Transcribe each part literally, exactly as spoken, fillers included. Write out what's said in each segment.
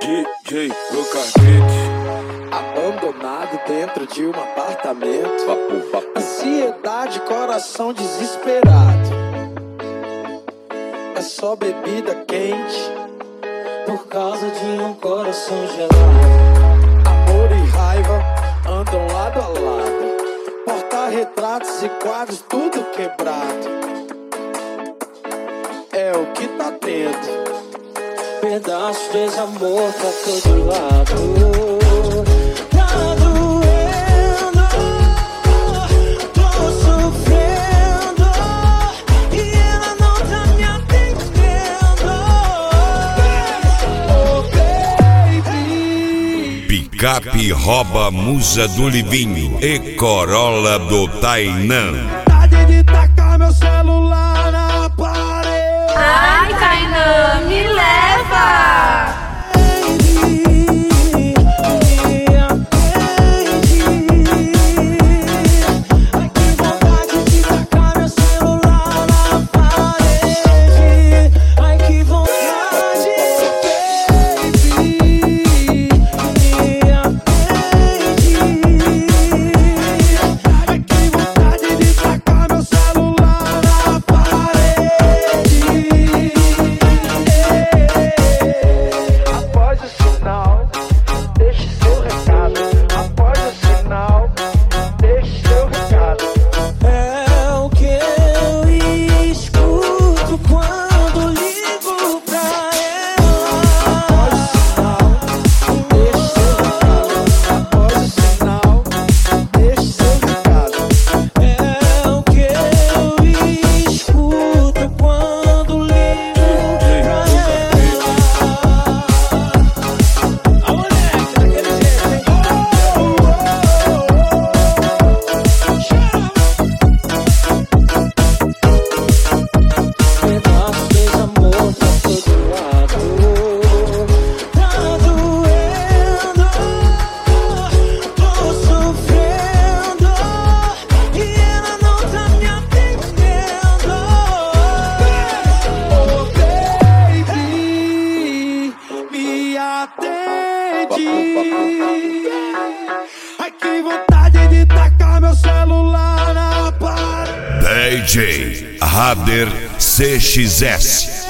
D J Locarnete. Abandonado dentro de um apartamento. Papo, papo. Ansiedade, coração desesperado. É só bebida quente por causa de um coração gelado. Amor e raiva andam lado a lado. Porta-retratos e quadros tudo quebrado. É o que tá tendo. Pedaço de desamor pra todo lado. Tá doendo, tô sofrendo e ela não tá me atendendo. Oh baby. Picape rouba musa do Livinho e Corolla do Tainã. Vontade de tacar meu celular na parede. Ai, Tainã, me leva! Ai, que vontade de tacar meu celular na parede. D J Rader C X S.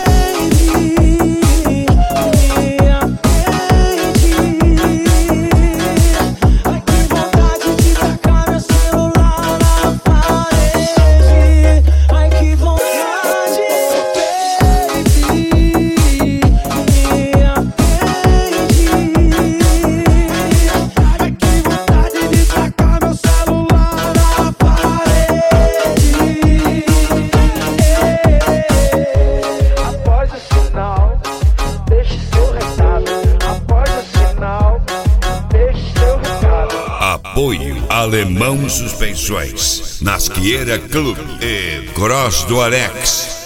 Apoio Alemão Suspensões, Nasqueira Clube e Cross do Alex.